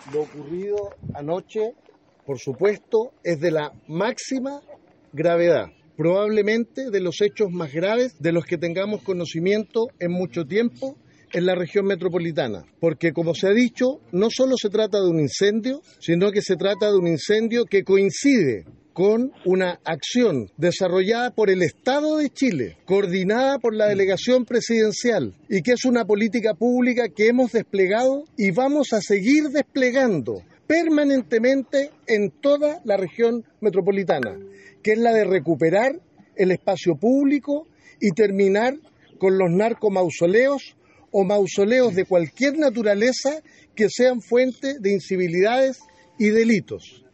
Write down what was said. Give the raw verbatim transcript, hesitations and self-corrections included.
Lo ocurrido anoche, por supuesto, es de la máxima gravedad, probablemente de los hechos más graves de los que tengamos conocimiento en mucho tiempo en la región metropolitana, porque como se ha dicho, no solo se trata de un incendio, sino que se trata de un incendio que coincide con una acción desarrollada por el Estado de Chile, coordinada por la delegación presidencial, y que es una política pública que hemos desplegado y vamos a seguir desplegando permanentemente en toda la región metropolitana, que es la de recuperar el espacio público y terminar con los narcomausoleos o mausoleos de cualquier naturaleza que sean fuente de incivilidades y delitos.